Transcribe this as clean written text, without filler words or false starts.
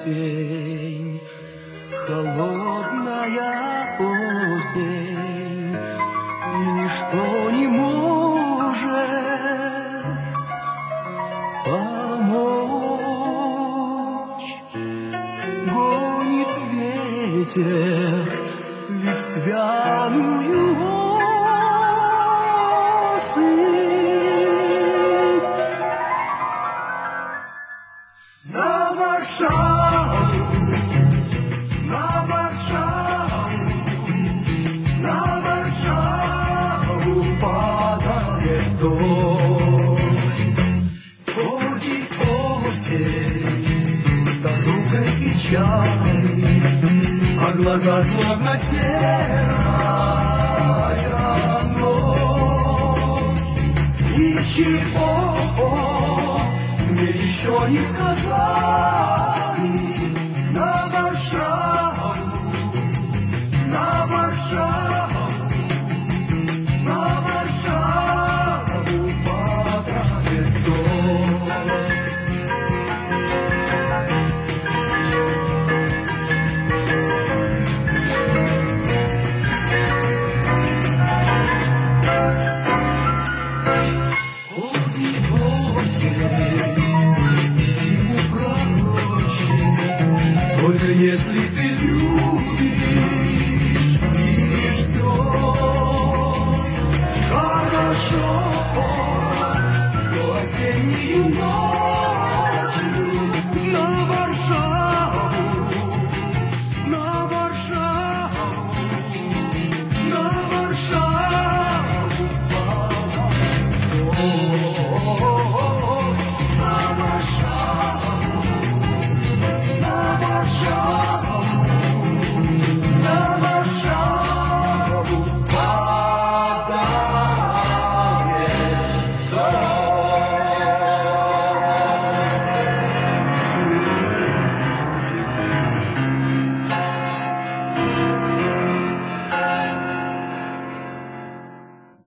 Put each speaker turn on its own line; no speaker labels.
осень, холодная осень, и ничто не может помочь. Гонит ветер листвяную осень на Варшаву, на Варшаву, на Варшаву падает дождь. Ходит осень дорогой печали, а глаза словно серая ночь. Ничего мне еще не сказали. На Варшаву, на Варшаву, на Варшаву падает дождь. Только если ты любишь и ждешь, хорошо, что осеннюю ночь